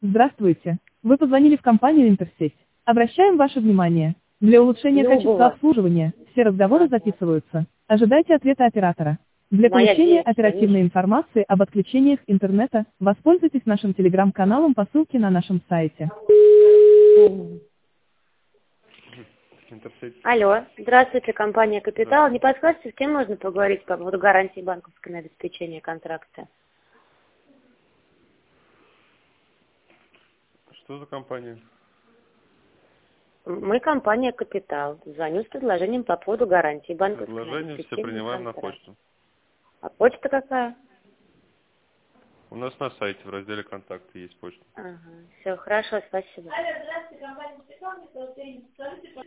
Здравствуйте. Вы позвонили в компанию Интерсеть. Обращаем ваше внимание. Для улучшения качества Любого. обслуживания все разговоры записываются. Ожидайте ответа оператора. Для Моя получения девочка, оперативной информации об отключениях интернета, воспользуйтесь нашим телеграм-каналом по ссылке на нашем сайте. Интерсеть. Алло, здравствуйте, компания «Капитал». Не подскажете, с кем можно поговорить по поводу гарантии банковской на обеспечение контракта? Что за компания? Мы компания «Капитал». Звоню с предложением по поводу гарантии банковской на Предложение все обеспечение принимаем на контракта. почту. А почта какая? У нас на сайте в разделе «Контакты» есть почта. Ага, все, хорошо, спасибо.